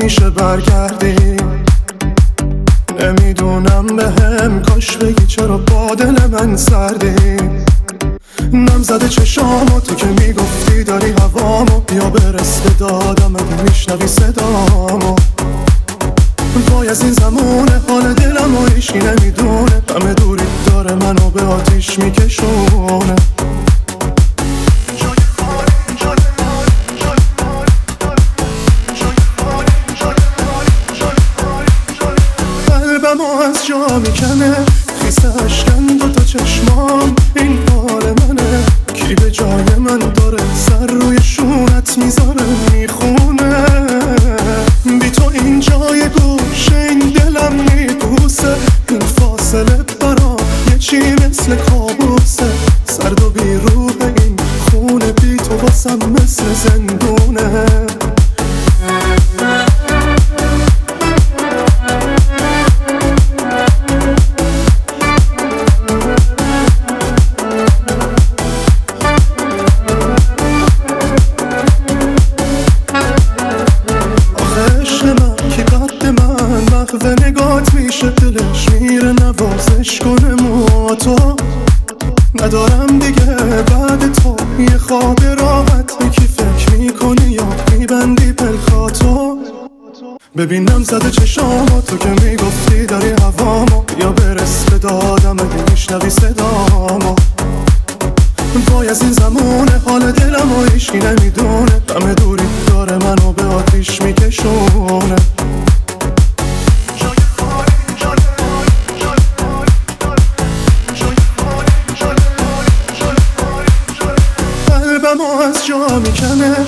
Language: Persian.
میشه برگردی. نمیدونم بهم کاش بگی چرا با دل من سردی. نم زده چشامو تو که میگفتی داری هوامو، بیا برس به دادم اگه میشنوی صدامو. وای از این زمونه حال دلمو هیچکی نمیدونه، همه دوری داره منو به آتیش میکشونه. قلبمو از جا میکنه، خیسه اشکن دوتا چشمام، این حال منه. کی به جای من داره سر روی شونت میذاره میخونه. بی تو این جای گوشه این دلم میبوسه، این فاصله برام یه چی مثل کابوسه. سرد و بی روح این خونه، بی تو واسم مثل زندونه. محو نگات میشه دلش میره نوازش کنه موهاتو. ندارم دیگه بعد تو یه خواب راحت، یکی فکر میکنی یا میبندی پلکاتو. ببینم زده چشامو تو که میگفتی داری هوامو، یا برس به دادم اگه میشنوی صدامو. وای از این زمونه حال دلمو هیچکی نمیدونه، همه دوری داره منو به آتیش میکشونه. قلبمو از جا میکنه،